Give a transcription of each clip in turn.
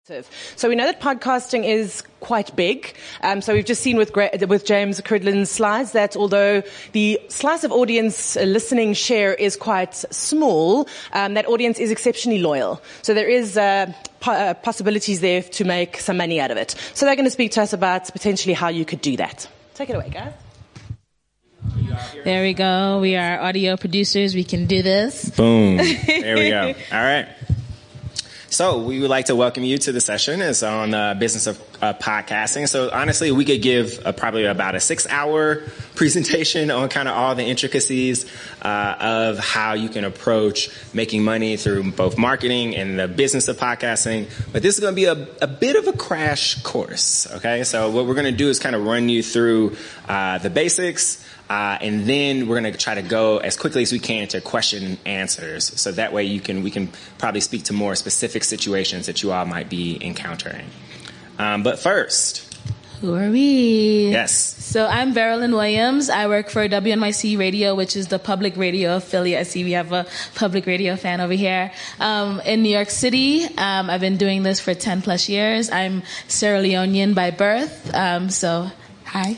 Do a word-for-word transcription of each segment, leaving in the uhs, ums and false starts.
So we know that podcasting is quite big. Um, so we've just seen with with James Cridland's slides that although the slice of audience listening share is quite small, um, that audience is exceptionally loyal. So there is uh, po- uh, possibilities there to make some money out of it. So they're going to speak to us about potentially how you could do that. Take it away, guys. There we go. We are audio producers. We can do this. Boom. There we go. All right. So we would like to welcome you to the session. It's on the business of uh, podcasting. So honestly, we could give a, probably about a six-hour presentation on kind of all the intricacies uh, of how you can approach making money through both marketing and the business of podcasting. But this is going to be a, a bit of a crash course. Okay, so what we're going to do is kind of run you through uh, the basics. Uh, and then we're going to try to go as quickly as we can to question and answers. So that way you can we can probably speak to more specific situations that you all might be encountering. Um, but first. Who are we? Yes. So I'm Verilyn Williams. I work for W N Y C Radio, which is the public radio affiliate. I see we have a public radio fan over here. Um, in New York City, um, I've been doing this for ten plus years. I'm Sierra Leonean by birth. Um, so... Hi.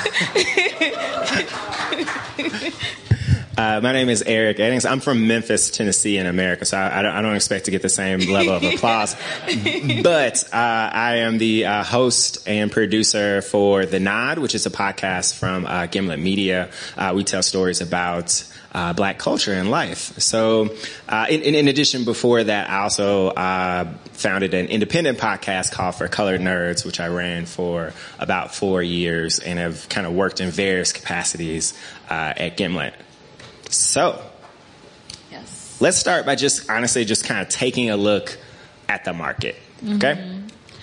uh, my name is Eric Eddings. I'm from Memphis, Tennessee in America, so I, I, don't, I don't expect to get the same level of applause. But uh, I am the uh, host and producer for The Nod, which is a podcast from uh, Gimlet Media. Uh, we tell stories about Uh, black culture and life. So, uh, in, in addition, before that, I also uh, founded an independent podcast called For Colored Nerds, which I ran for about four years and have kind of worked in various capacities uh, at Gimlet. So, yes. Let's start by just honestly just kind of taking a look at the market. Okay. Mm-hmm.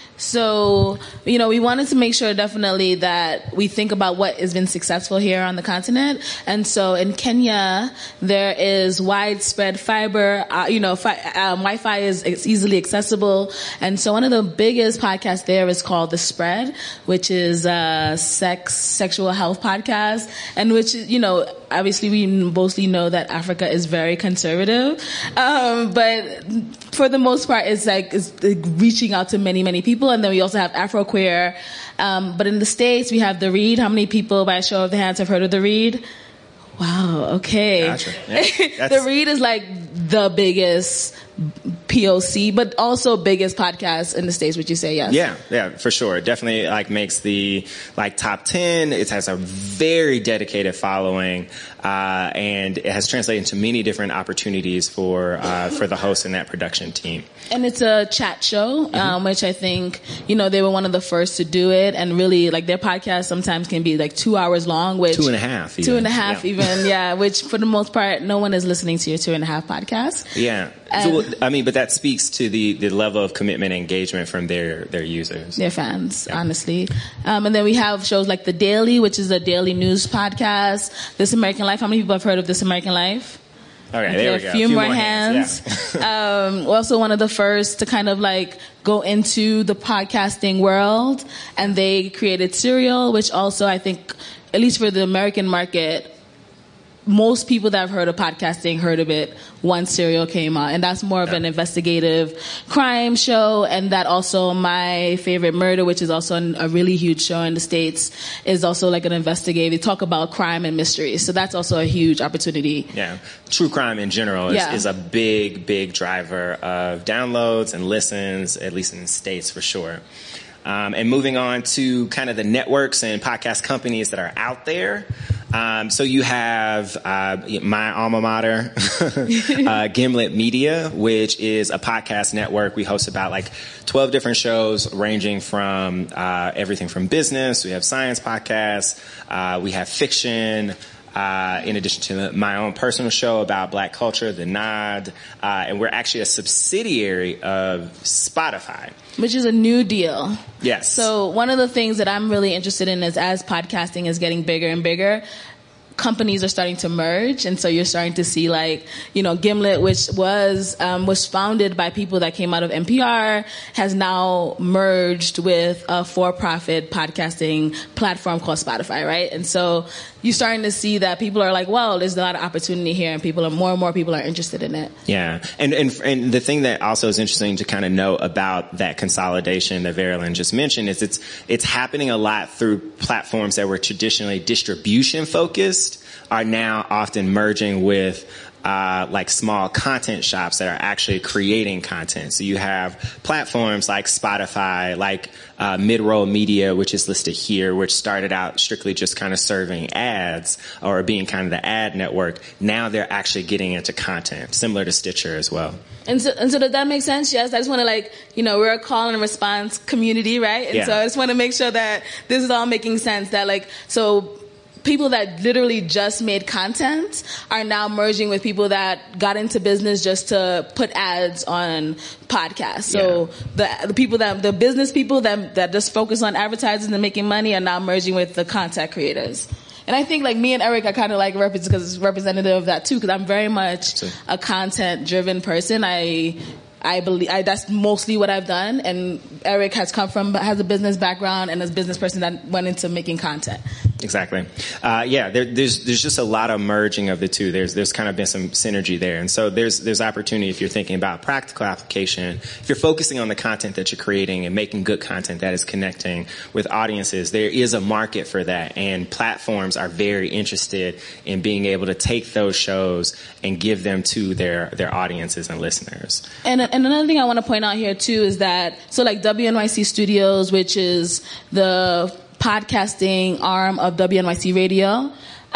So, you know, we wanted to make sure definitely that we think about what has been successful here on the continent. And so in Kenya, there is widespread fiber, uh, you know, fi- um, Wi-Fi is it's easily accessible. And so one of the biggest podcasts there is called The Spread, which is a sex, sexual health podcast. And which, you know, obviously we mostly know that Africa is very conservative. Um, but for the most part, it's like, it's reaching out to many, many people. And then we also have Afroqueer. Um, but in the States, we have The Read. How many people, by a show of the hands, have heard of The Read? Wow, okay. Gotcha. Yeah, The Read is like the biggest P O C, but also biggest podcast in the States, would you say? Yes. Yeah, yeah, for sure. It definitely like makes the like top ten. It has a very dedicated following, uh, and it has translated into many different opportunities for uh, for the host and that production team. And it's a chat show, mm-hmm. um, which I think, you know, they were one of the first to do it, and really like their podcast sometimes can be like two hours long, which two and a half, even. two and a half, yeah. even, yeah. Which for the most part, no one is listening to your two and a half podcast. Yeah. So, I mean, but that speaks to the, the level of commitment and engagement from their, their users. Their fans, yeah. honestly. Um, and then we have shows like The Daily, which is a daily news podcast. This American Life. How many people have heard of This American Life? Okay, okay there we a go. Few a few more, more hands. hands. Yeah. um, also one of the first to kind of like go into the podcasting world. And they created Serial, which also I think, at least for the American market, most people that have heard of podcasting heard of it once Serial came out. And that's more of yeah. an investigative crime show. And that also My Favorite Murder, which is also an, a really huge show in the States, is also like an investigative. They talk about crime and mysteries. So that's also a huge opportunity. Yeah. True crime in general is, yeah. is a big, big driver of downloads and listens, at least in the States for sure. Um, and moving on to kind of the networks and podcast companies that are out there. Um, so you have uh, my alma mater, uh, Gimlet Media, which is a podcast network. We host about like twelve different shows ranging from uh, everything from business. We have science podcasts. Uh, we have fiction. Uh, in addition to my own personal show about black culture, The Nod, uh, and we're actually a subsidiary of Spotify. Which is a new deal. Yes. So one of the things that I'm really interested in is as podcasting is getting bigger and bigger, companies are starting to merge, and so you're starting to see like, you know, Gimlet, which was um, was founded by people that came out of N P R, has now merged with a for-profit podcasting platform called Spotify, right? And so you're starting to see that people are like, well, there's a lot of opportunity here, and people are more and more people are interested in it. Yeah, and and and the thing that also is interesting to kind of know about that consolidation that Verilyn just mentioned is it's it's happening a lot through platforms that were traditionally distribution focused are now often merging with Uh, like small content shops that are actually creating content. So you have platforms like Spotify, like uh, Midroll Media, which is listed here, which started out strictly just kind of serving ads or being kind of the ad network. Now they're actually getting into content, similar to Stitcher as well. And so, and so does that make sense? Yes, I just want to like, you know, we're a call and response community, right? And yeah. so I just want to make sure that this is all making sense, that like, so people that literally just made content are now merging with people that got into business just to put ads on podcasts. So yeah. the, the people that, the business people that, that just focus on advertising and making money are now merging with the content creators. And I think like me and Eric are kind of like repre- cause representative of that too, because I'm very much a content driven person. I I believe I, that's mostly what I've done, and Eric has come from has a business background and is a business person that went into making content. Exactly. Uh, yeah, there, there's there's just a lot of merging of the two. There's there's kind of been some synergy there, and so there's there's opportunity if you're thinking about practical application. If you're focusing on the content that you're creating and making good content that is connecting with audiences, there is a market for that, and platforms are very interested in being able to take those shows and give them to their their audiences and listeners. And and another thing I want to point out here too is that so like W N Y C Studios, which is the podcasting arm of W N Y C Radio.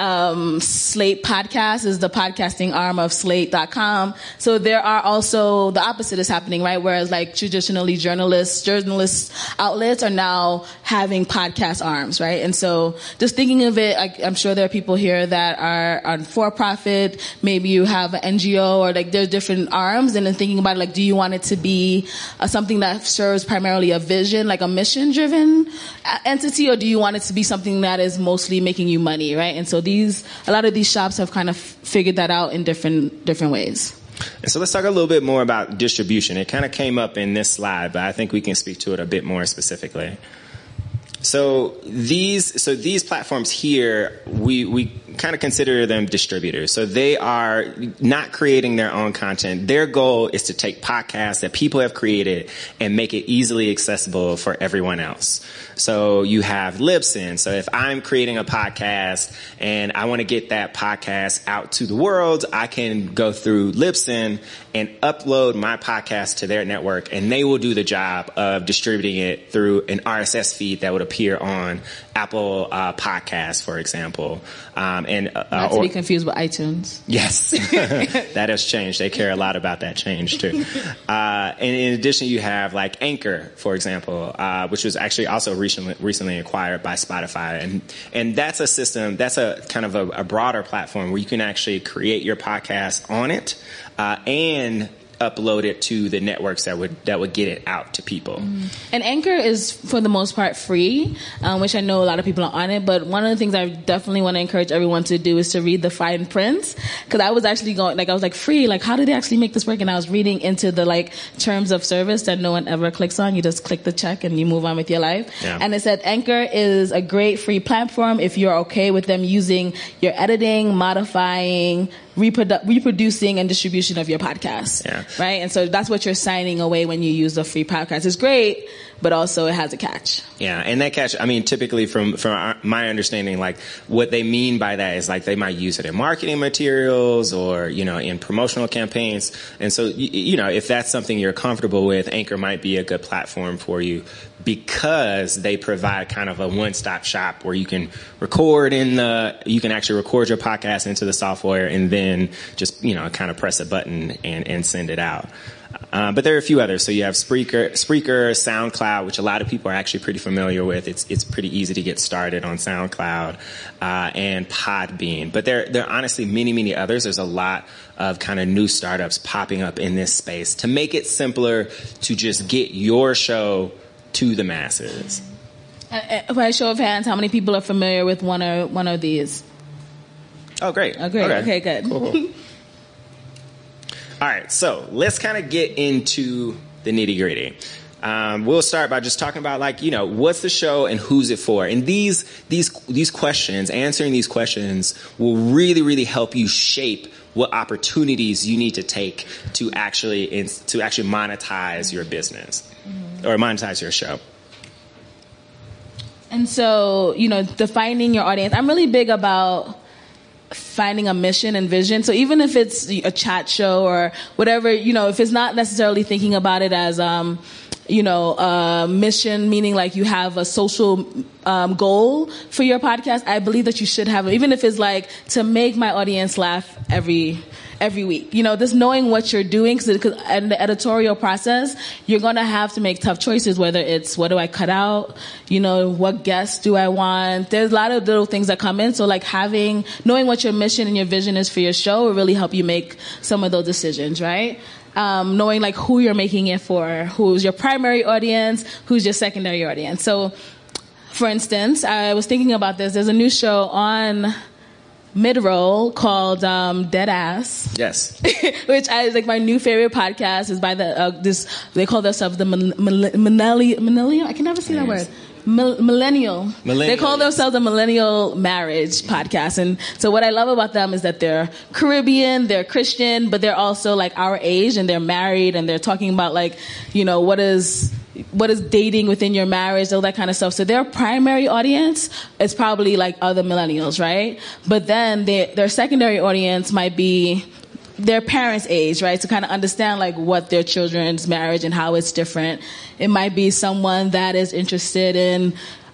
Um, Slate Podcast is the podcasting arm of Slate dot com. So there are also, the opposite is happening, right? Whereas like traditionally journalists, journalist outlets are now having podcast arms, right? And so just thinking of it, I, I'm sure there are people here that are on for-profit. Maybe you have an N G O or like there's different arms, and then thinking about like, do you want it to be uh, something that serves primarily a vision, like a mission-driven entity, or do you want it to be something that is mostly making you money, right? And so these, a lot of these shops have kind of figured that out in different different ways. And so let's talk a little bit more about distribution. It kind of came up in this slide, but I think we can speak to it a bit more specifically. So these, so these platforms here, we, we kind of consider them distributors. So they are not creating their own content. Their goal is to take podcasts that people have created and make it easily accessible for everyone else. So you have Libsyn. So if I'm creating a podcast and I want to get that podcast out to the world, I can go through Libsyn and upload my podcast to their network, and they will do the job of distributing it through an R S S feed that would appear on Apple uh, Podcasts, for example. Um, and uh, Not to or, be confused with iTunes. Yes, that has changed. They care a lot about that change too. Uh, and in addition, you have like Anchor, for example, uh, which was actually also recently recently acquired by Spotify, and and that's a system. That's a kind of a, a broader platform where you can actually create your podcast on it uh, and upload it to the networks that would that would get it out to people. Mm. And Anchor is for the most part free, um, which I know a lot of people are on it. But one of the things I definitely want to encourage everyone to do is to read the fine print, because I was actually going like I was like free, like how did they actually make this work? And I was reading into the like terms of service that no one ever clicks on. You just click the check and you move on with your life. Yeah. And it said Anchor is a great free platform if you're okay with them using your editing, modifying, reprodu- reproducing, and distribution of your podcast. Yeah. Right? And so that's what you're signing away when you use a free podcast. It's great, but also it has a catch. Yeah, and that catch, I mean, typically from, from our, my understanding, like what they mean by that is like they might use it in marketing materials or, you know, in promotional campaigns. And so, you, you know, if that's something you're comfortable with, Anchor might be a good platform for you, because they provide kind of a one-stop shop where you can record in the, you can actually record your podcast into the software and then just, you know, kind of press a button and, and send it out. Uh, but there are a few others. So you have Spreaker, Spreaker, SoundCloud, which a lot of people are actually pretty familiar with. It's it's pretty easy to get started on SoundCloud, uh, and Podbean. But there there are honestly many, many others. There's a lot of kind of new startups popping up in this space to make it simpler to just get your show to the masses. Uh, by show of hands, how many people are familiar with one or one of these? Oh, great. Oh, great. Okay, okay good. Cool, cool. All right, so let's kind of get into the nitty gritty. Um, we'll start by just talking about, like, you know, what's the show and who's it for? And these these these questions, answering these questions, will really, really help you shape what opportunities you need to take to actually to actually monetize your business mm-hmm. or monetize your show. And so, you know, defining your audience. I'm really big about finding a mission and vision. So even if it's a chat show or whatever, you know, if it's not necessarily thinking about it as, um, you know, a mission, meaning like you have a social um, goal for your podcast, I believe that you should have, even if it's like to make my audience laugh every every week. You know, just knowing what you're doing, because in the editorial process, you're going to have to make tough choices, whether it's what do I cut out, you know, what guests do I want. There's a lot of little things that come in. So like having, knowing what your mission and your vision is for your show will really help you make some of those decisions, right? Um, knowing like who you're making it for, who's your primary audience, who's your secondary audience. So, for instance, I was thinking about this. There's a new show on mid-roll called um, Dead Ass. Yes. Which is like my new favorite podcast. Is by the uh, this they call themselves the millennial. Millennial. I can never see that word. Millennial. millennial. They call themselves a millennial marriage podcast. And so what I love about them is that they're Caribbean, they're Christian, but they're also like our age, and they're married, and they're talking about like, you know, what is what is dating within your marriage, all that kind of stuff. So their primary audience is probably like other millennials, right? But then they, their secondary audience might be their parents' age, right? To kind of understand like what their children's marriage and how it's different. It might be someone that is interested in,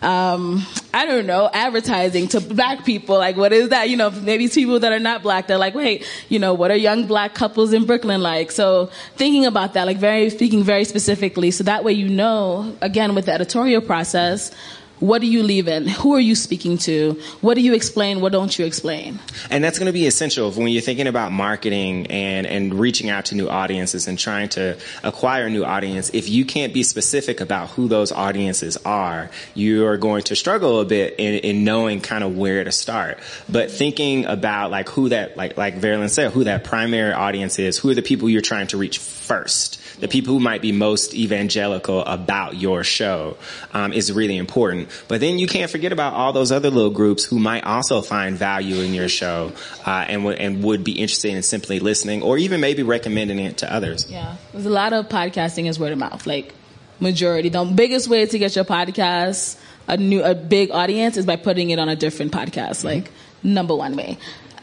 um, I don't know, advertising to black people. Like, what is that? You know, maybe people that are not black, they're like, wait, you know, what are young black couples in Brooklyn like? So thinking about that, like very, speaking very specifically. So that way, you know, again, with the editorial process, what do you leave in? Who are you speaking to? What do you explain? What don't you explain? And that's going to be essential when you're thinking about marketing and, and reaching out to new audiences and trying to acquire a new audience. If you can't be specific about who those audiences are, you are going to struggle a bit in, in knowing kind of where to start. But thinking about like who that, like, like Veralyn said, who that primary audience is, who are the people you're trying to reach first, the people who might be most evangelical about your show, um, is really important. But then you can't forget about all those other little groups who might also find value in your show, uh, and, w- and would be interested in simply listening or even maybe recommending it to others. Yeah. There's a lot of podcasting is word of mouth, like majority. The biggest way to get your podcast a new, a big audience is by putting it on a different podcast, like mm-hmm. number one way.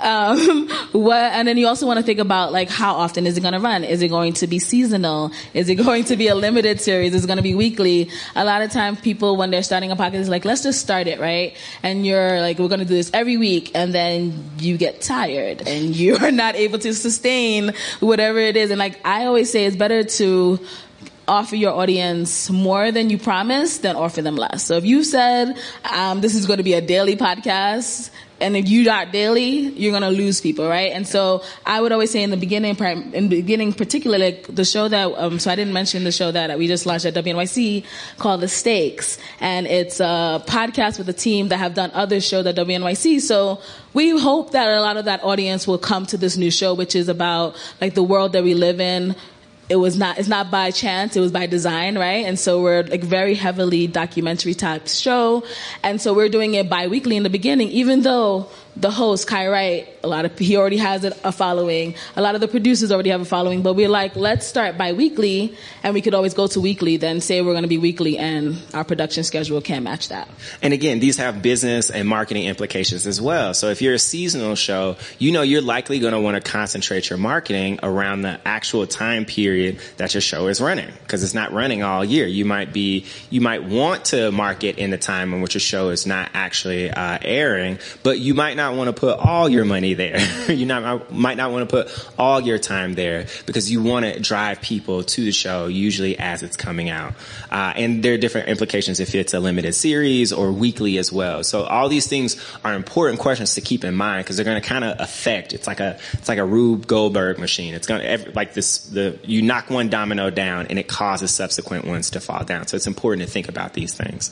Um, what, and then you also want to think about like how often is it going to run? Is it going to be seasonal? Is it going to be a limited series? Is it going to be weekly? A lot of times people, when they're starting a podcast, is like, let's just start it, right? And you're like, we're going to do this every week, and then you get tired and you are not able to sustain whatever it is. And like I always say, it's better to offer your audience more than you promised than offer them less. So if you said, um, this is going to be a daily podcast, and if you not daily, you're going to lose people, right? And so I would always say in the beginning, in the beginning particularly, like the show that, um, so I didn't mention the show that we just launched at W N Y C called The Stakes. And it's a podcast with a team that have done other shows at W N Y C. So we hope that a lot of that audience will come to this new show, which is about like the world that we live in. It was not, it's not by chance, it was by design, right? And so we're like very heavily documentary type show. And so we're doing it bi-weekly in the beginning, even though the host, Kai Wright, a lot of, he already has a following. A lot of the producers already have a following, but we're like, let's start bi-weekly, and we could always go to weekly, then say we're going to be weekly, and our production schedule can't match that. And again, these have business and marketing implications as well. So if you're a seasonal show, you know you're likely going to want to concentrate your marketing around the actual time period that your show is running, because it's not running all year. You might be, you might want to market in the time in which your show is not actually uh, airing, but you might not want to put all your money there. you not, might not want to put all your time there because you want to drive people to the show usually as it's coming out. Uh, and there are different implications if it's a limited series or weekly as well. So all these things are important questions to keep in mind because they're going to kind of affect. It's like a it's like a Rube Goldberg machine. It's going to like this. The you knock one domino down and it causes subsequent ones to fall down. So it's important to think about these things.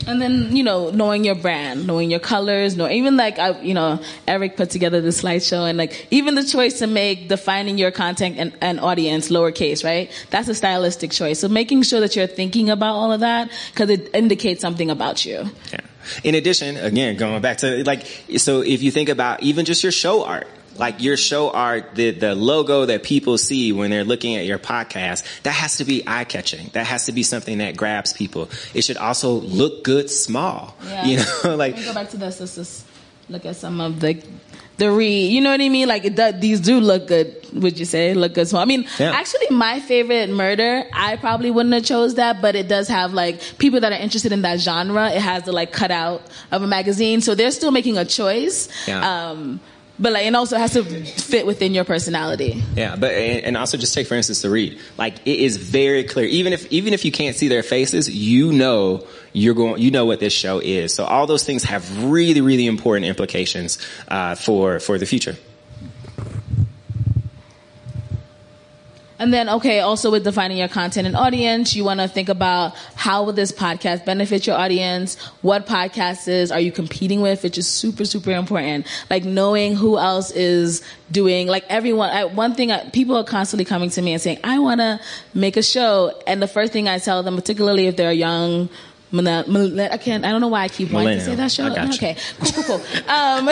And then, you know, knowing your brand, knowing your colors, know even like, I, you know, Eric put together the slideshow, and like even the choice to make defining your content and, and audience lowercase, right? That's a stylistic choice. So making sure that you're thinking about all of that, because it indicates something about you. Yeah. In addition, again, going back to like, so if you think about even just your show art, like your show art, the, the logo that people see when they're looking at your podcast, that has to be eye-catching. That has to be something that grabs people. It should also look good small. Yeah. You know, like. Let me go back to this. Let's just look at some of the, the read. You know what I mean? Like, it does, these do look good, would you say? Look good small. I mean, yeah. Actually, my favorite murder, I probably wouldn't have chose that, but it does have, like, people that are interested in that genre. It has the, like, cutout of a magazine. So they're still making a choice. Yeah. Um, But like, and also has to fit within your personality. Yeah, but and also just take for instance the read. Like it is very clear. Even if even if you can't see their faces, you know you're going. You know what this show is. So all those things have really really important implications uh, for for the future. And then, okay, also with defining your content and audience, you want to think about how will this podcast benefit your audience? What podcasts are you competing with, which is super, super important. Like knowing who else is doing, like everyone, I, one thing, I, people are constantly coming to me and saying, I want to make a show. And the first thing I tell them, particularly if they're young, I can't, I don't know why I keep wanting to say that show. Okay, cool, cool, cool. Um,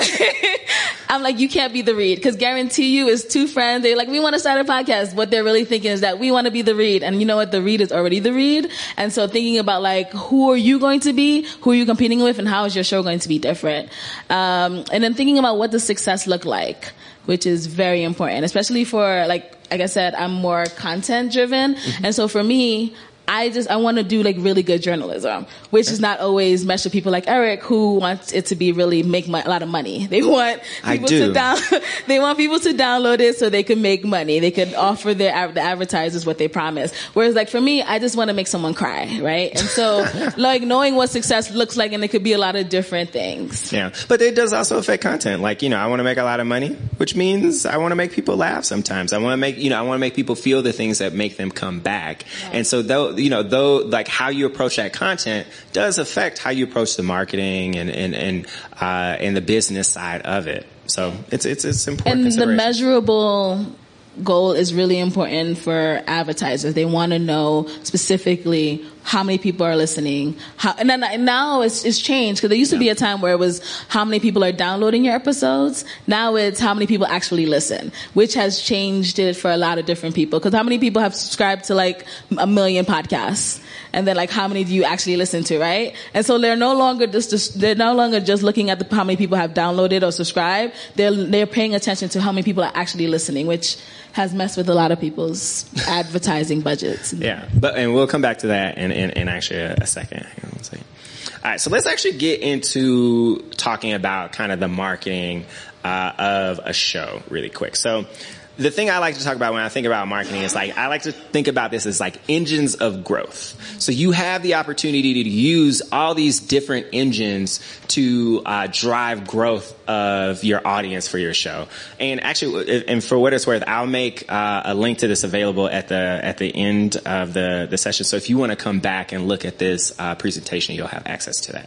I'm like, you can't be the read, because guarantee you is two friends. They're like, we want to start a podcast. What they're really thinking is that we want to be the read. And you know what? The read is already the read. And so thinking about like, who are you going to be? Who are you competing with? And how is your show going to be different? Um, and then thinking about what does success look like, which is very important, especially for like, like I said, I'm more content driven. Mm-hmm. And so for me, I just, I want to do like really good journalism, which is not always mesh with people like Eric who wants it to be really make my, a lot of money. They want people to down, they want people to download it so they can make money. They can offer their, the advertisers what they promise. Whereas like for me, I just want to make someone cry, right? And so like knowing what success looks like, and it could be a lot of different things. Yeah. But it does also affect content. Like, you know, I want to make a lot of money, which means I want to make people laugh sometimes. I want to make, you know, I want to make people feel the things that make them come back. Yeah. And so though, you know, though, like how you approach that content does affect how you approach the marketing and, and, and, uh, and the business side of it. So it's, it's, it's important. And the measurable goal is really important for advertisers. They want to know specifically how many people are listening. How, and then and now it's, it's changed, because there used to be a time where it was how many people are downloading your episodes. Now it's how many people actually listen, which has changed it for a lot of different people. Because how many people have subscribed to like a million podcasts? And then like how many do you actually listen to, right? And so they're no longer just, just they're no longer just looking at the, how many people have downloaded or subscribed. They're they're paying attention to how many people are actually listening, which has messed with a lot of people's advertising budgets. Yeah, but and we'll come back to that in in, in actually a, a second. Hang on one second. All right, so let's actually get into talking about kind of the marketing uh, of a show really quick. So the thing I like to talk about when I think about marketing is like, I like to think about this as like engines of growth. So you have the opportunity to use all these different engines to uh, drive growth of your audience for your show. And actually, and for what it's worth, I'll make uh, a link to this available at the at the end of the, the session. So if you want to come back and look at this uh, presentation, you'll have access to that.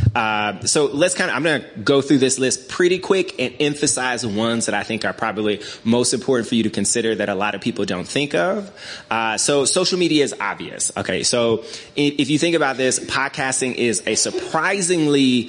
Uh, so let's kind of, I'm going to go through this list pretty quick and emphasize the ones that I think are probably most important for you to consider that a lot of people don't think of. Uh, so social media is obvious. Okay, so if, if you think about this, podcasting is a surprisingly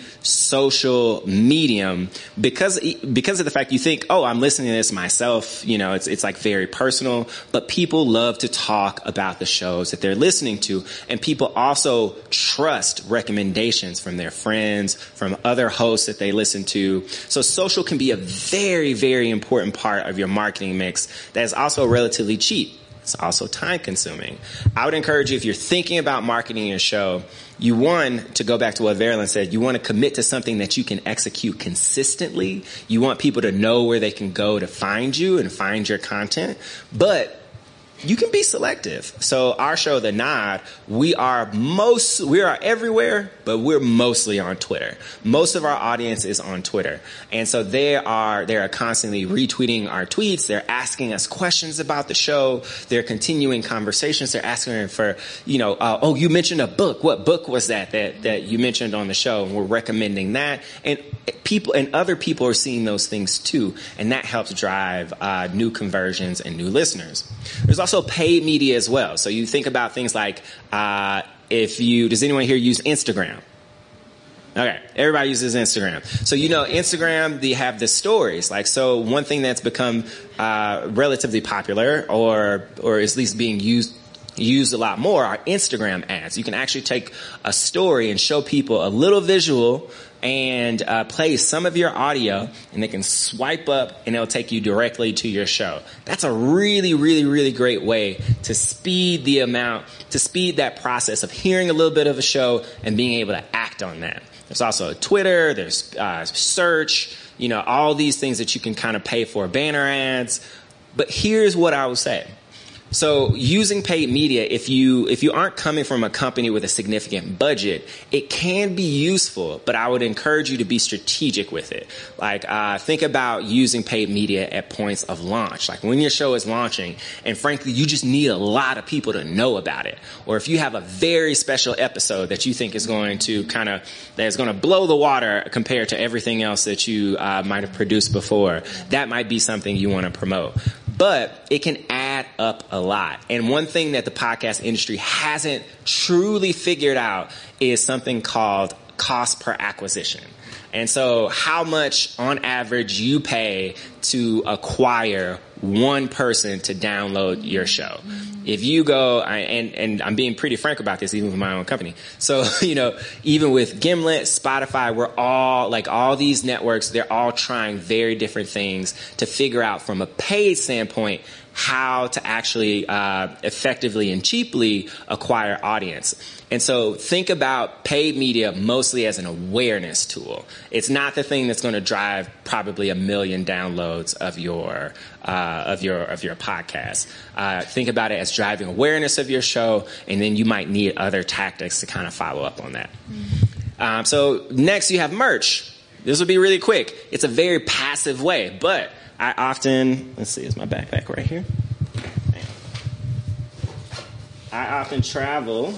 social medium because because of the fact you think, oh, I'm listening to this myself. You know, it's it's like very personal. But people love to talk about the shows that they're listening to, and people also trust recommendations from their friends, from other hosts that they listen to. So social can be a very, very important part of your marketing mix that is also relatively cheap. It's also time consuming. I would encourage you, if you're thinking about marketing your show, you want to go back to what Verilyn said. You want to commit to something that you can execute consistently. You want people to know where they can go to find you and find your content. But you can be selective. So our show, The Nod, we are most, we are everywhere, but we're mostly on Twitter. Most of our audience is on Twitter. And so they are, they are constantly retweeting our tweets. They're asking us questions about the show. They're continuing conversations. They're asking for, you know, uh, oh, you mentioned a book. What book was that, that, that you mentioned on the show? And we're recommending that. And people and other people are seeing those things too. And that helps drive, uh, new conversions and new listeners. There's also paid media as well. So you think about things like, uh, if you, does anyone here use Instagram? Okay, everybody uses Instagram. So, you know, Instagram, they have the stories. Like, so one thing that's become, uh, relatively popular or, or at least being used, used a lot more are Instagram ads. You can actually take a story and show people a little visual and uh, play some of your audio, and they can swipe up and it'll take you directly to your show. That's a really, really, really great way to speed the amount, to speed that process of hearing a little bit of a show and being able to act on that. There's also Twitter, there's uh, search, you know, all these things that you can kind of pay for, banner ads. But here's what I would say. So using paid media, if you if you aren't coming from a company with a significant budget, it can be useful, but I would encourage you to be strategic with it. Like, uh, think about using paid media at points of launch. Like when your show is launching, and frankly, you just need a lot of people to know about it. Or if you have a very special episode that you think is going to kind of, that is going to blow the water compared to everything else that you uh, might have produced before, that might be something you want to promote. But it can add up a lot. And one thing that the podcast industry hasn't truly figured out is something called cost per acquisition. And so how much on average you pay to acquire one person to download your show. If you go, and, and I'm being pretty frank about this, even with my own company. So, you know, even with Gimlet, Spotify, we're all, like all these networks, they're all trying very different things to figure out from a paid standpoint how to actually uh, effectively and cheaply acquire audience. And so think about paid media mostly as an awareness tool. It's not the thing that's going to drive probably a million downloads of your uh, of your of your podcast. Uh, think about it as driving awareness of your show, and then you might need other tactics to kind of follow up on that. Mm-hmm. Um, so next you have merch. This will be really quick. It's a very passive way, but I often, let's see, is my backpack right here? I often travel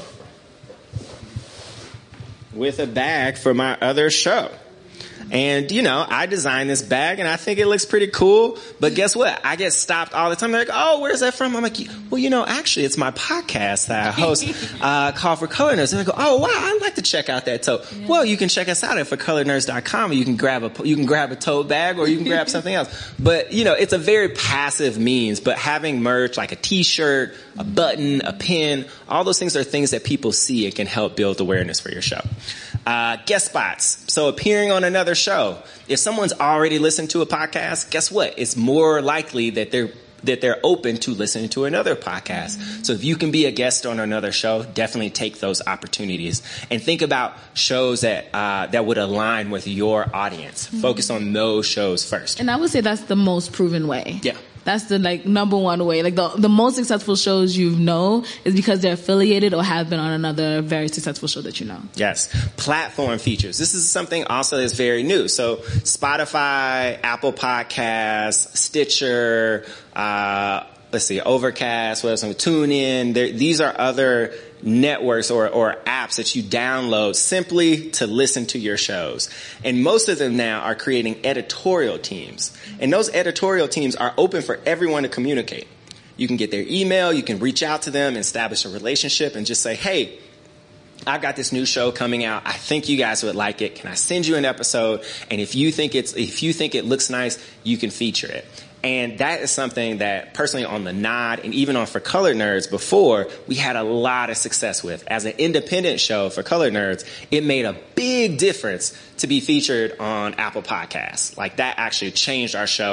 with a bag for my other show. And, you know, I designed this bag and I think it looks pretty cool. But guess what? I get stopped all the time. They're like, oh, where's that from? I'm like, well, you know, actually, it's my podcast that I host uh, called For Color Nerds. And I go, oh, wow, I'd like to check out that tote. Yeah. Well, you can check us out at for color nerds dot com. You can grab a, you can grab a tote bag or you can grab something else. But, you know, it's a very passive means. But having merch like a T-shirt, a button, a pin, all those things are things that people see and can help build awareness for your show. Uh, guest spots. So appearing on another show. If someone's already listened to a podcast, guess what? It's more likely that they're that they're open to listening to another podcast. Mm-hmm. So if you can be a guest on another show, definitely take those opportunities and think about shows that uh, that would align with your audience. Mm-hmm. Focus on those shows first. And I would say that's the most proven way. Yeah. That's the like number one way. Like the the most successful shows you know is because they're affiliated or have been on another very successful show that you know. Yes. Platform features. This is something also that's very new. So Spotify, Apple Podcasts, Stitcher, uh, let's see, Overcast, what else? TuneIn. There, these are other networks or, or apps that you download simply to listen to your shows. And most of them now are creating editorial teams. And those editorial teams are open for everyone to communicate. You can get their email, you can reach out to them and establish a relationship and just say, hey, I've got this new show coming out. I think you guys would like it. Can I send you an episode? And if you think it's, if you think it looks nice, you can feature it. And that is something that personally on The Nod and even on For Color Nerds before, we had a lot of success with. As an independent show for Color Nerds, it made a big difference to be featured on Apple Podcasts. Like that actually changed our show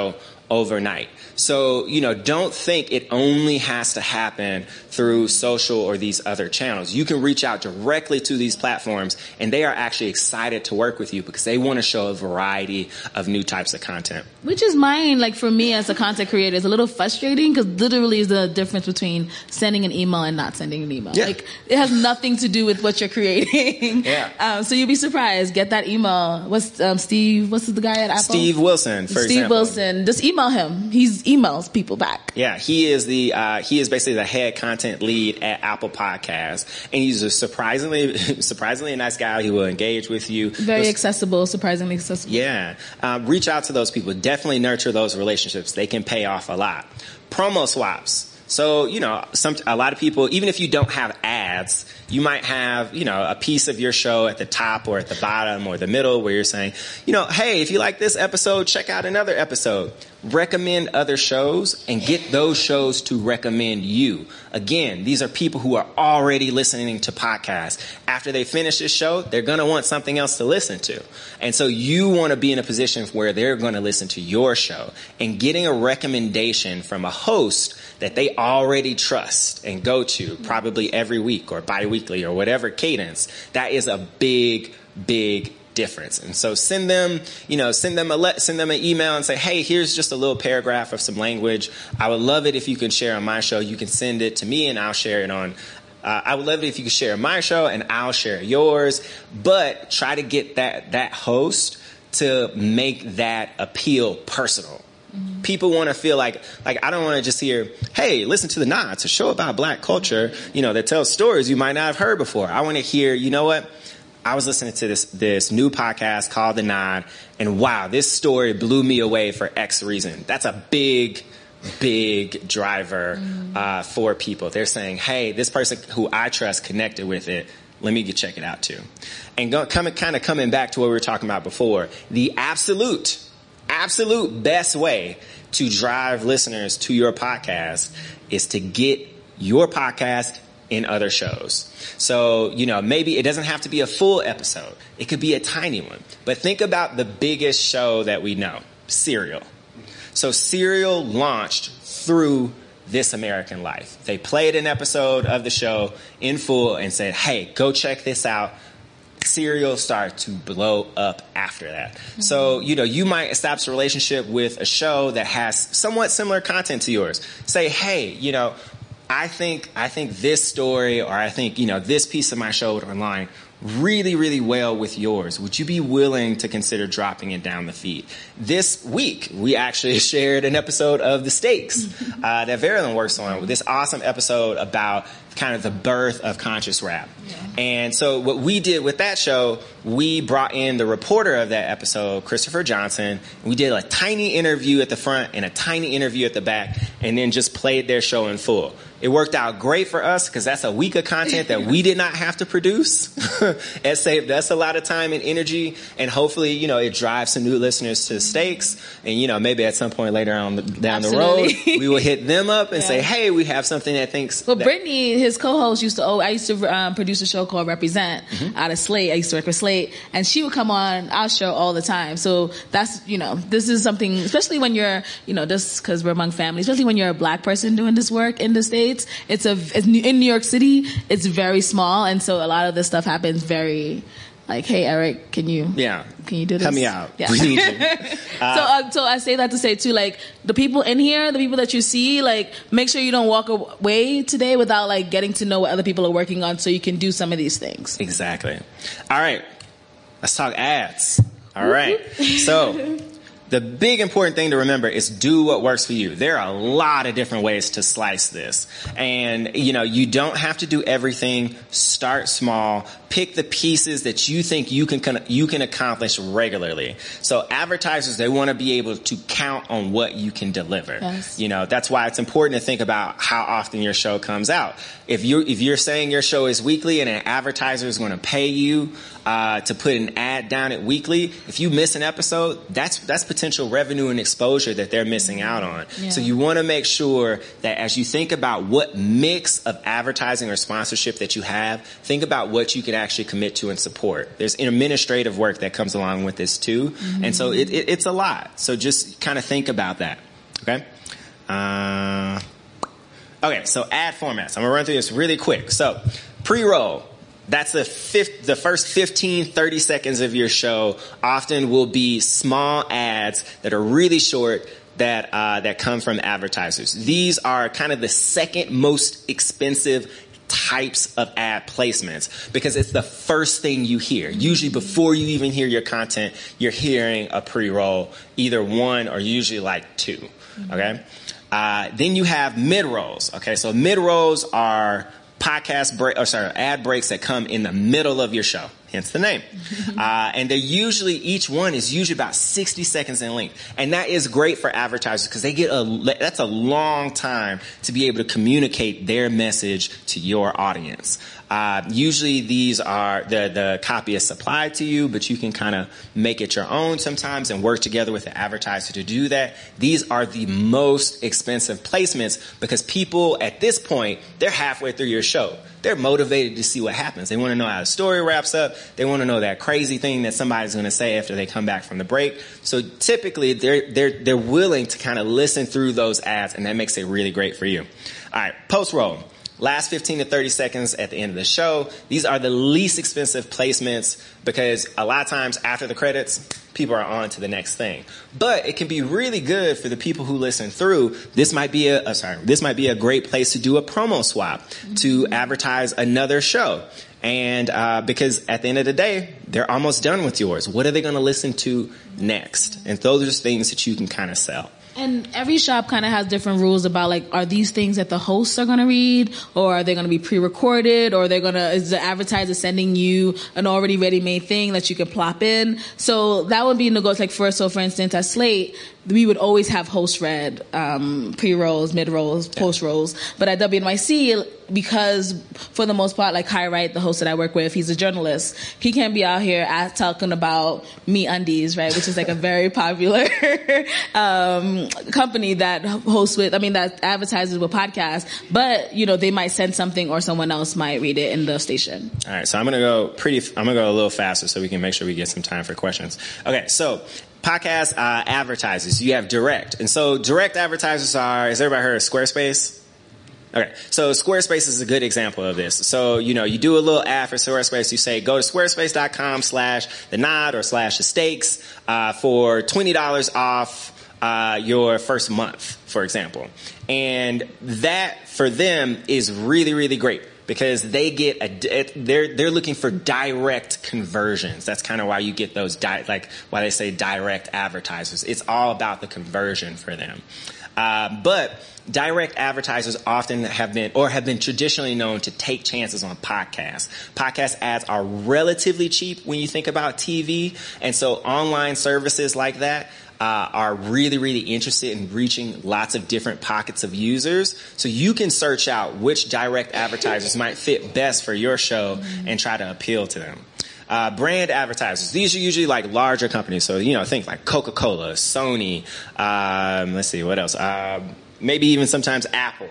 overnight. So, you know, don't think it only has to happen through social or these other channels. You can reach out directly to these platforms, and they are actually excited to work with you because they want to show a variety of new types of content. Which is mine, like for me as a content creator, is a little frustrating because literally is the difference between sending an email and not sending an email. Yeah. Like it has nothing to do with what you're creating. Yeah. Um, so you'll be surprised. Get that email. What's um, Steve? What's the guy at Apple? Steve Wilson, for Steve example. Wilson. Just email him. He's emails people back. Yeah, he is the uh, he is basically the head content lead at Apple Podcasts, and he's a surprisingly surprisingly nice guy. He will engage with you. Very Those, accessible, surprisingly accessible. Yeah, um, reach out to those people. Definitely nurture those relationships. They can pay off a lot. Promo swaps. So, you know, some, a lot of people, even if you don't have ads, you might have, you know, a piece of your show at the top or at the bottom or the middle where you're saying, you know, hey, if you like this episode, check out another episode. Recommend other shows and get those shows to recommend you. Again, these are people who are already listening to podcasts. After they finish this show, they're going to want something else to listen to. And so you want to be in a position where they're going to listen to your show. And getting a recommendation from a host that they already trust and go to probably every week or bi-weekly or whatever cadence, that is a big, big difference. And so send them, you know, send them a let, send them an email and say, hey, here's just a little paragraph of some language. I would love it if you can share on my show. You can send it to me and I'll share it on Uh, I would love it if you could share my show and I'll share yours, but try to get that, that host to make that appeal personal. Mm-hmm. People want to feel like, like, I don't want to just hear, hey, listen to The Nod. It's a show about black culture, you know, that tells stories you might not have heard before. I want to hear, you know what? I was listening to this, this new podcast called The Nod, and wow, this story blew me away for X reason. That's a big, big driver uh, for people. They're saying, hey, this person who I trust connected with it. Let me get, check it out too. And go, coming, kind of coming back to what we were talking about before, the absolute, absolute best way to drive listeners to your podcast is to get your podcast in other shows. So, you know, maybe it doesn't have to be a full episode. It could be a tiny one. But think about the biggest show that we know, Serial. So Serial launched through This American Life. They played an episode of the show in full and said, hey, go check this out. Serial started to blow up after that. Mm-hmm. So, you know, you might establish a relationship with a show that has somewhat similar content to yours. Say, hey, you know, I think I think this story or I think, you know, this piece of my show online really, really well with yours. Would you be willing to consider dropping it down the feed? This week, we actually shared an episode of The Stakes uh, that Verilyn works on, this awesome episode about kind of the birth of conscious rap. Yeah. And so what we did with that show, we brought in the reporter of that episode, Christopher Johnson. We did a tiny interview at the front and a tiny interview at the back, and then just played their show in full. It worked out great for us because that's a week of content that we did not have to produce. It saved us a lot of time and energy, and hopefully, you know, it drives some new listeners to the Stakes. And, you know, maybe at some point later on the, down Absolutely. the road, we will hit them up and yeah. say, hey, we have something that thinks. Well, that- Brittany, his co-host, used to, oh, I used to um, produce a show called Represent mm-hmm. out of Slate. I used to work with Slate, and she would come on our show all the time. So that's, you know, this is something, especially when you're, you know, just because we're among family, especially when you're a black person doing this work in the States. It's a, it's, in New York City, it's very small, and so a lot of this stuff happens very, like, hey, Eric, can you, yeah, can you do this? Help me out. Yeah. We need you. Uh, so, uh, so I say that to say too, like, the people in here, the people that you see, like, make sure you don't walk away today without, like, getting to know what other people are working on so you can do some of these things. Exactly. All right. Let's talk ads. All right. So, the big important thing to remember is do what works for you. There are a lot of different ways to slice this. And, you know, you don't have to do everything. Start small. Pick the pieces that you think you can you can accomplish regularly. So advertisers, they want to be able to count on what you can deliver. Yes. You know, that's why it's important to think about how often your show comes out. If you if you're saying your show is weekly and an advertiser is going to pay you uh, to put an ad down it weekly, if you miss an episode, that's that's potential revenue and exposure that they're missing out on. Yeah. So you want to make sure that as you think about what mix of advertising or sponsorship that you have, think about what you can actually commit to and support. There's administrative work that comes along with this too. Mm-hmm. And so it, it, it's a lot. So just kind of think about that. Okay. Uh, okay. So ad formats. I'm gonna run through this really quick. So pre-roll. That's the fifth, the first fifteen, thirty seconds of your show often will be small ads that are really short that, uh, that come from advertisers. These are kind of the second most expensive types of ad placements because it's the first thing you hear. Usually before you even hear your content, you're hearing a pre-roll, either one or usually like two. Okay. Uh, then you have mid-rolls. Okay. So mid-rolls are podcast break, or sorry, ad breaks that come in the middle of your show, hence the name. Uh, and they're usually, each one is usually about sixty seconds in length. And that is great for advertisers because they get a, that's a long time to be able to communicate their message to your audience. Uh, usually these are, the, the copy is supplied to you, but you can kind of make it your own sometimes and work together with the advertiser to do that. These are the most expensive placements because people at this point, they're halfway through your show. They're motivated to see what happens. They want to know how the story wraps up. They want to know that crazy thing that somebody's going to say after they come back from the break. So typically they're, they're, they're willing to kind of listen through those ads, and that makes it really great for you. All right. Post-roll. Last fifteen to thirty seconds at the end of the show. These are the least expensive placements because a lot of times after the credits, people are on to the next thing. But it can be really good for the people who listen through. This might be a, uh, sorry, this might be a great place to do a promo swap mm-hmm. to advertise another show. And uh, because at the end of the day, they're almost done with yours. What are they going to listen to next? And those are just things that you can kind of sell. And every shop kind of has different rules about, like, are these things that the hosts are going to read, or are they going to be pre-recorded, or they're going to, is the advertiser sending you an already ready-made thing that you can plop in? So that would be negotiable. Like, for, so for instance, at Slate, we would always have host read, um, pre-rolls, mid-rolls, post-rolls. But at W N Y C, because for the most part, like Kai Wright, the host that I work with, he's a journalist. He can't be out here at, talking about Me Undies, right, which is like a very popular um, company that hosts with, I mean, that advertises with podcasts. But, you know, they might send something or someone else might read it in the station. All right, so I'm going to go pretty, I'm going to go a little faster so we can make sure we get some time for questions. Okay, so podcast uh, advertisers, you have direct. And so direct advertisers are, has everybody heard of Squarespace? Okay, so Squarespace is a good example of this. So, you know, you do a little ad for Squarespace. You say, go to squarespace.com slash the nod or slash the stakes uh, for twenty dollars off uh, your first month, for example. And that, for them, is really, really great. Because they get a, they're they're looking for direct conversions. That's kind of why you get those di- like why they say direct advertisers. It's all about the conversion for them. Uh, but direct advertisers often have been or have been traditionally known to take chances on podcasts. Podcast ads are relatively cheap when you think about T V, and so online services like that Uh, are really, really interested in reaching lots of different pockets of users. So you can search out which direct advertisers might fit best for your show and try to appeal to them. Uh, brand advertisers. These are usually like larger companies. So, you know, think like Coca-Cola, Sony, um, let's see, what else? Uh, maybe even sometimes Apple.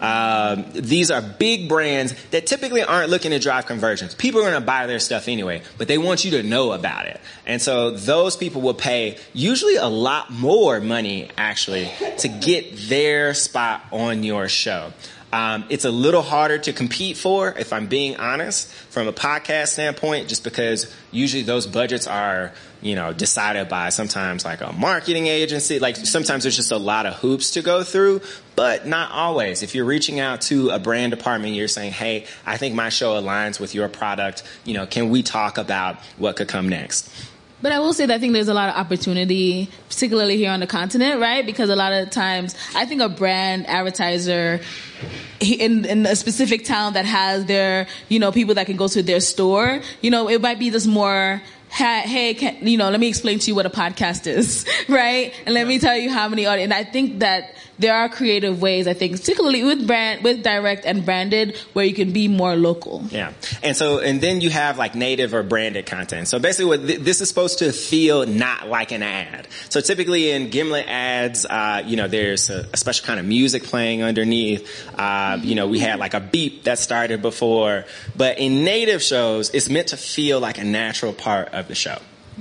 Um, these are big brands that typically aren't looking to drive conversions. People are going to buy their stuff anyway, but they want you to know about it. And so those people will pay usually a lot more money, actually, to get their spot on your show. Um, it's a little harder to compete for, if I'm being honest, from a podcast standpoint, just because usually those budgets are, you know, decided by sometimes like a marketing agency. Like sometimes there's just a lot of hoops to go through, but not always. If you're reaching out to a brand department, you're saying, hey, I think my show aligns with your product. You know, can we talk about what could come next? But I will say that I think there's a lot of opportunity, particularly here on the continent, right? Because a lot of times, I think a brand advertiser in, in a specific town that has their, you know, people that can go to their store, you know, it might be just more, hey, can, you know, let me explain to you what a podcast is, right? And let me tell you how many audience. And I think that there are creative ways, I think, particularly with brand, with direct and branded, where you can be more local. Yeah. And so, and then you have like native or branded content. So basically what th- this is supposed to feel not like an ad. So typically in Gimlet ads, uh, you know, there's a, a special kind of music playing underneath. Uh, you know, we had like a beep that started before. But in native shows, it's meant to feel like a natural part of the show.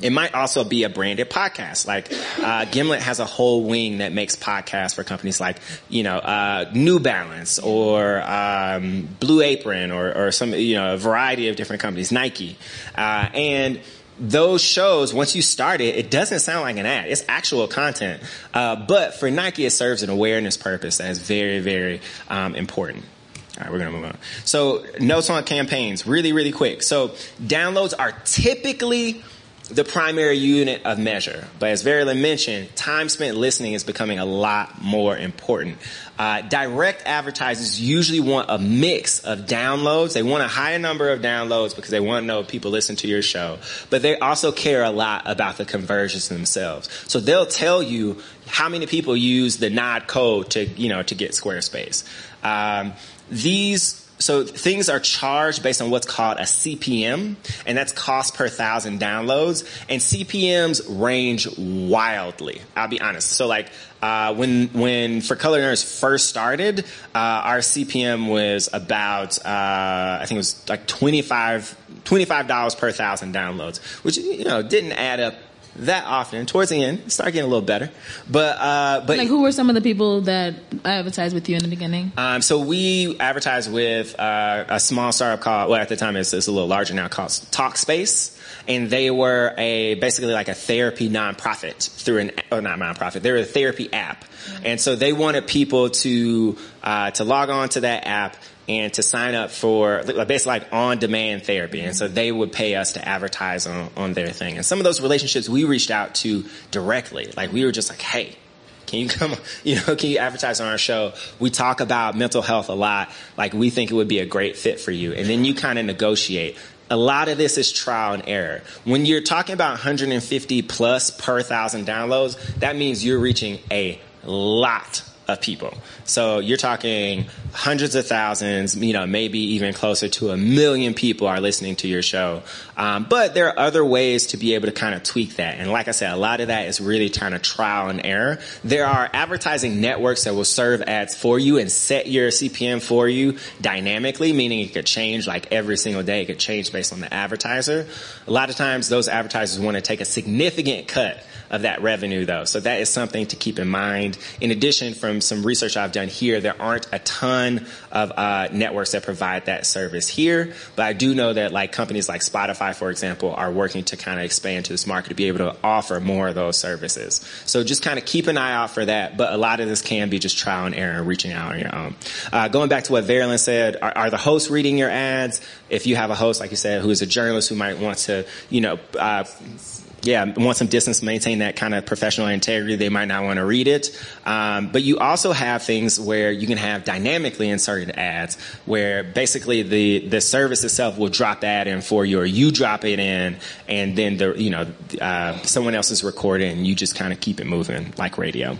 It might also be a branded podcast. Like, uh, Gimlet has a whole wing that makes podcasts for companies like, you know, uh, New Balance or, um, Blue Apron or, or some, you know, a variety of different companies, Nike. Uh, and those shows, once you start it, it doesn't sound like an ad. It's actual content. Uh, but for Nike, it serves an awareness purpose that is very, very, um, important. All right, we're going to move on. So, notes on campaigns, really, really quick. So, downloads are typically the primary unit of measure. But as Verilyn mentioned, time spent listening is becoming a lot more important. Uh, direct advertisers usually want a mix of downloads. They want a higher number of downloads because they want to know if people listen to your show. But they also care a lot about the conversions themselves. So they'll tell you how many people use the nod code to, you know, to get Squarespace. Um, these So things are charged based on what's called a C P M, and that's cost per thousand downloads. And C P Ms range wildly. I'll be honest. So like uh, when when For Color Nerds first started, uh, our C P M was about uh, I think it was like twenty-five dollars per thousand downloads, which you know didn't add up that often. Towards the end, it started getting a little better. But, uh, but. Like, who were some of the people that advertised with you in the beginning? Um, so we advertised with, uh, a small startup called, well, at the time it's, it's a little larger now, called Talkspace. And they were a, basically like a therapy nonprofit through an, oh, not nonprofit, they were a therapy app. Mm-hmm. And so they wanted people to, uh, to log on to that app and to sign up for basically like on-demand therapy. And so they would pay us to advertise on, on their thing. And some of those relationships we reached out to directly. Like we were just like, hey, can you come, you know, can you advertise on our show? We talk about mental health a lot. Like we think it would be a great fit for you. And then you kind of negotiate. A lot of this is trial and error. When you're talking about one hundred fifty plus per thousand downloads, that means you're reaching a lot of people. So you're talking hundreds of thousands, you know, maybe even closer to a million people are listening to your show. Um, but there are other ways to be able to kind of tweak that. And like I said, a lot of that is really kind of trial and error. There are advertising networks that will serve ads for you and set your C P M for you dynamically, meaning it could change like every single day. It could change based on the advertiser. A lot of times those advertisers want to take a significant cut of that revenue though. So that is something to keep in mind. In addition, from some research I've done here, there aren't a ton of uh networks that provide that service here. But I do know that like companies like Spotify, for example, are working to kind of expand to this market to be able to offer more of those services. So just kind of keep an eye out for that. But a lot of this can be just trial and error and reaching out on your own. Uh, going back to what Verilyn said, are, are the hosts reading your ads? If you have a host, like you said, who is a journalist who might want to, you know, uh, yeah, want some distance, maintain that kind of professional integrity, they might not want to read it. Um, but you also have things where you can have dynamically inserted ads where basically the, the service itself will drop the ad in for you, or you drop it in and then the, you know, uh, someone else is recording and you just kind of keep it moving like radio.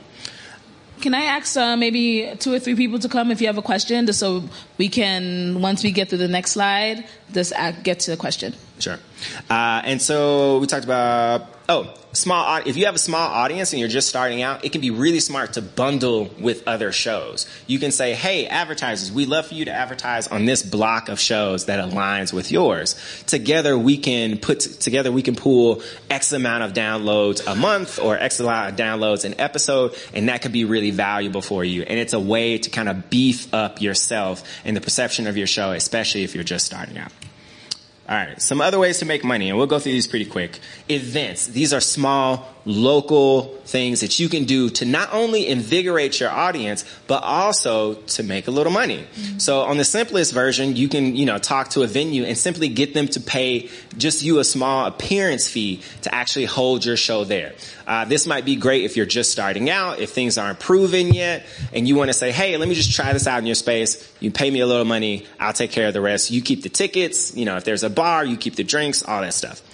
Can I ask uh, maybe two or three people to come if you have a question, just so we can, once we get to the next slide, just get to the question? Sure. Uh, and so we talked about, oh, small, if you have a small audience and you're just starting out, it can be really smart to bundle with other shows. You can say, hey, advertisers, we'd love for you to advertise on this block of shows that aligns with yours. Together we can put, together we can pool X amount of downloads a month or X amount of downloads an episode, and that could be really valuable for you. And it's a way to kind of beef up yourself and the perception of your show, especially if you're just starting out. All right, some other ways to make money, and we'll go through these pretty quick. Events. These are small, local things that you can do to not only invigorate your audience, but also to make a little money. Mm-hmm. So on the simplest version, you can, you know, talk to a venue and simply get them to pay just you a small appearance fee to actually hold your show there. Uh, this might be great if you're just starting out, if things aren't proven yet, and you want to say, hey, let me just try this out in your space. You pay me a little money, I'll take care of the rest. You keep the tickets, you know, if there's a bar, you keep the drinks, all that stuff.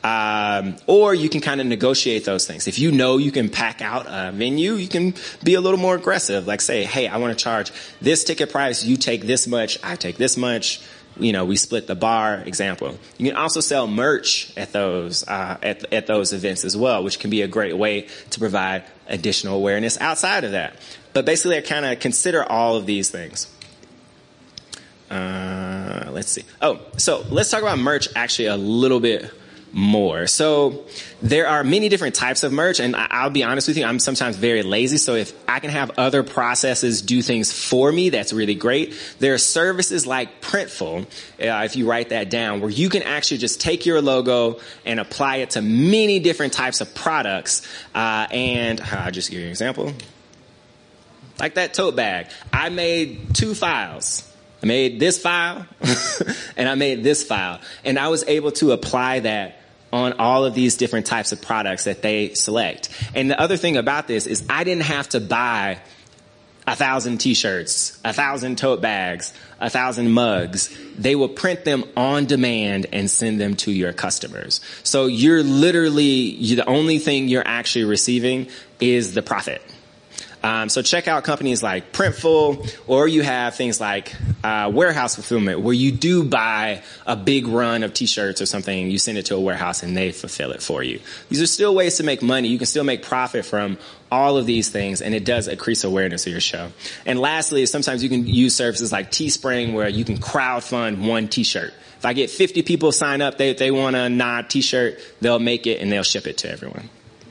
Um, or you can kind of negotiate those things. If you know you can pack out a venue, you can be a little more aggressive. Like say, hey, I want to charge this ticket price, you take this much, I take this much. You know, we split the bar, example. You can also sell merch at those, uh, at, at those events as well, which can be a great way to provide additional awareness outside of that. But basically I kind of consider all of these things. Uh, let's see. Oh, so let's talk about merch actually a little bit more. So there are many different types of merch, and I'll be honest with you, I'm sometimes very lazy. So if I can have other processes do things for me, that's really great. There are services like Printful, uh, if you write that down, where you can actually just take your logo and apply it to many different types of products. Uh, and I'll just give you an example. Like that tote bag. I made two files. I made this file and I made this file. And I was able to apply that on all of these different types of products that they select. And the other thing about this is I didn't have to buy a thousand t-shirts, a thousand tote bags, a thousand mugs. They will print them on demand and send them to your customers. So you're literally, you, the only thing you're actually receiving is the profit. Um, so check out companies like Printful, or you have things like uh, warehouse fulfillment, where you do buy a big run of t-shirts or something, you send it to a warehouse and they fulfill it for you. These are still ways to make money. You can still make profit from all of these things, and it does increase awareness of your show. And lastly, sometimes you can use services like Teespring, where you can crowdfund one t-shirt. If I get fifty people sign up, they, they want a Nod t-shirt, they'll make it and they'll ship it to everyone.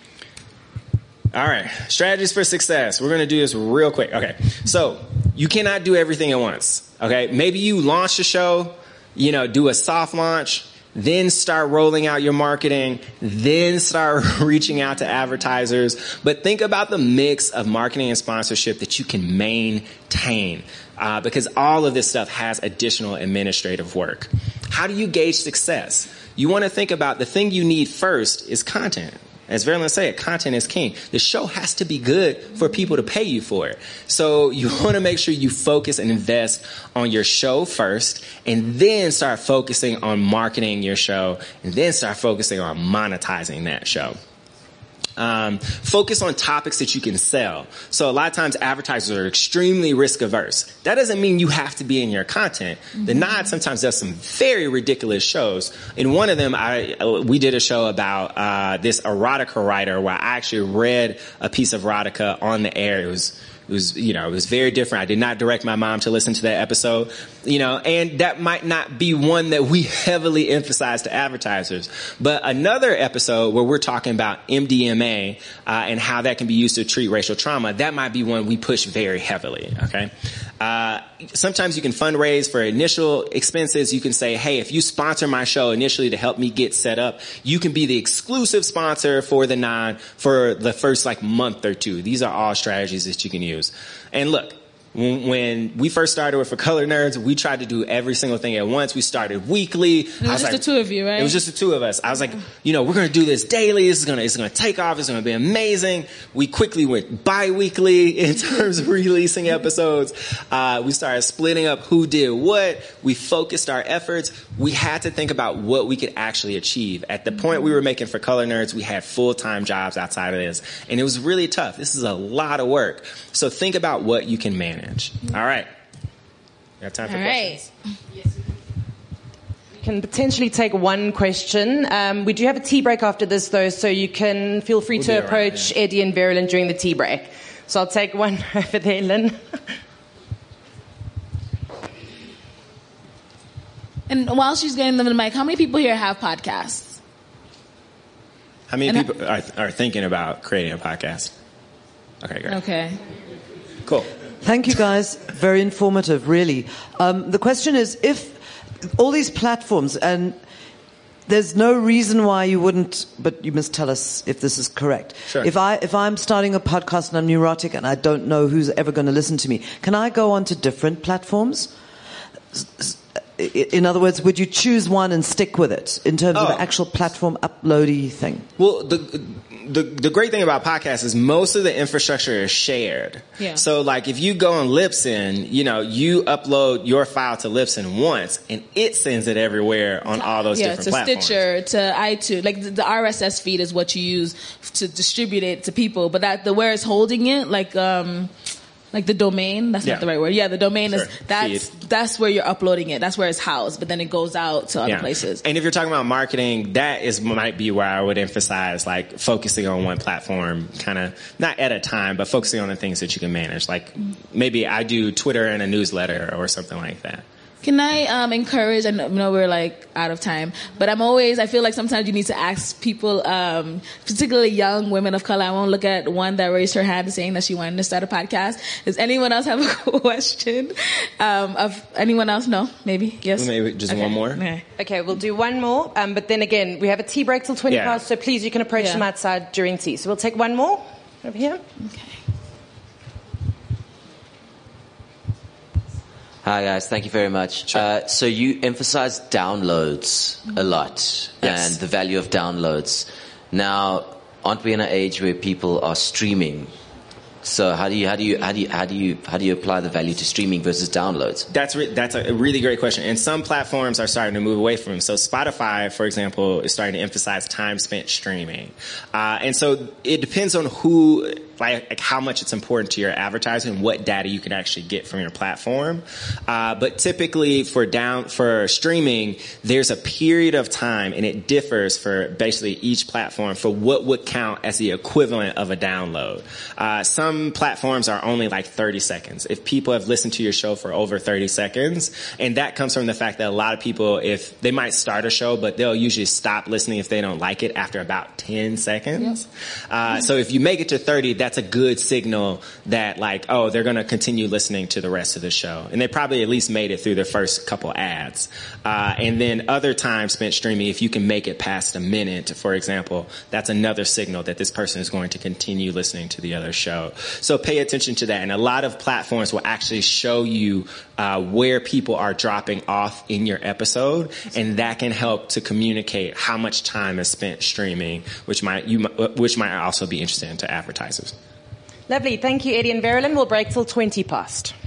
All right, strategies for success. We're going to do this real quick. Okay, so you cannot do everything at once. Okay, maybe you launch a show, you know, do a soft launch, then start rolling out your marketing, then start reaching out to advertisers. But think about the mix of marketing and sponsorship that you can maintain, uh, because all of this stuff has additional administrative work. How do you gauge success? You want to think about the thing you need first is content. As Verlyn said, content is king. The show has to be good for people to pay you for it. So you want to make sure you focus and invest on your show first, and then start focusing on marketing your show, and then start focusing on monetizing that show. Um, focus on topics that you can sell. So a lot of times advertisers are extremely risk averse. That doesn't mean you have to be in your content. Mm-hmm. The Nod sometimes does some very ridiculous shows. In one of them, I we did a show about uh, this erotica writer, where I actually read a piece of erotica on the air. It was It was, you know, it was very different. I did not direct my mom to listen to that episode, you know, and that might not be one that we heavily emphasize to advertisers. But another episode where we're talking about M D M A uh, and how that can be used to treat racial trauma, that might be one we push very heavily, okay? Uh, sometimes you can fundraise for initial expenses. You can say, hey, if you sponsor my show initially to help me get set up, you can be the exclusive sponsor for the Nod for the first like month or two. These are all strategies that you can use. And look, when, when we first started with For Color Nerds, we tried to do every single thing at once. We started weekly. It was, was just like, the two of you, right? It was just the two of us. I was like, you know, we're going to do this daily. This is going to, it's going to take off. It's going to be amazing. We quickly went bi-weekly in terms of releasing episodes. Uh, we started splitting up who did what. We focused our efforts. We had to think about what we could actually achieve. At the point we were making For Color Nerds, we had full-time jobs outside of this. And it was really tough. This is a lot of work. So think about what you can manage. All right. We have time for All questions. Right. We can potentially take one question. Um, we do have a tea break after this, though, so you can feel free We'll to approach right, yeah. Eddie and Verlyn during the tea break. So I'll take one over there, Lynn. And while she's getting them in the mic, how many people here have podcasts? How many And people are, are thinking about creating a podcast? Okay, great. Okay. Cool. Thank you, guys. Very informative, really. Um, the question is, if all these platforms, and there's no reason why you wouldn't, but you must tell us if this is correct. Sure. If I, if I'm starting a podcast and I'm neurotic and I don't know who's ever going to listen to me, can I go on to different platforms? In other words, would you choose one and stick with it in terms oh. of the actual platform uploady thing? Well, the, the the great thing about podcasts is most of the infrastructure is shared. Yeah. So, like, if you go on Libsyn, you know, you upload your file to Libsyn once, and it sends it everywhere on all those yeah, different to platforms. Stitcher, to iTunes. Like the, the R S S feed is what you use to distribute it to people. But that the where it's holding it, like um, like the domain. That's Yeah. not the right word. Yeah, the domain Sure. is that's Feed. that's where you're uploading it. That's where it's housed. But then it goes out to other Yeah. places. And if you're talking about marketing, that is might be where I would emphasize, like, focusing on one platform, kind of not at a time, but focusing on the things that you can manage. Like, maybe I do Twitter and a newsletter or something like that. Can I um, encourage, and I know we're like out of time, but I'm always, I feel like sometimes you need to ask people, um, particularly young women of color. I won't look at one that raised her hand saying that she wanted to start a podcast. Does anyone else have a question? Um, of anyone else? No? Maybe? Yes? Maybe just okay. one more? Okay. Okay, we'll do one more, um, but then again, we have a tea break till twenty Yeah. past, so please, you can approach Yeah. them outside during tea. So we'll take one more over here. Okay. Hi guys, thank you very much. Sure. Uh, so you emphasize downloads a lot Yes. and the value of downloads. Now, aren't we in an age where people are streaming? So how do you how do you how do you how do you how do you apply the value to streaming versus downloads? That's re- that's a really great question, and some platforms are starting to move away from them. So Spotify, for example, is starting to emphasize time spent streaming, uh, and so it depends on who, like, like how much it's important to your advertising, what data you can actually get from your platform. Uh, but typically for down for streaming, there's a period of time, and it differs for basically each platform for what would count as the equivalent of a download. Uh, some platforms are only like thirty seconds. If people have listened to your show for over thirty seconds, and that comes from the fact that a lot of people, if they might start a show, but they'll usually stop listening if they don't like it after about ten seconds. Uh, so if you make it to thirty, that's a good signal that, like, oh, they're going to continue listening to the rest of the show. And they probably at least made it through their first couple ads. Uh, and then other time spent streaming, if you can make it past a minute, for example, that's another signal that this person is going to continue listening to the other show. So pay attention to that. And a lot of platforms will actually show you uh, where people are dropping off in your episode, and that can help to communicate how much time is spent streaming, which might you which might also be interesting to advertisers. Lovely. Thank you, Eddie and Verilyn. We'll break till twenty past.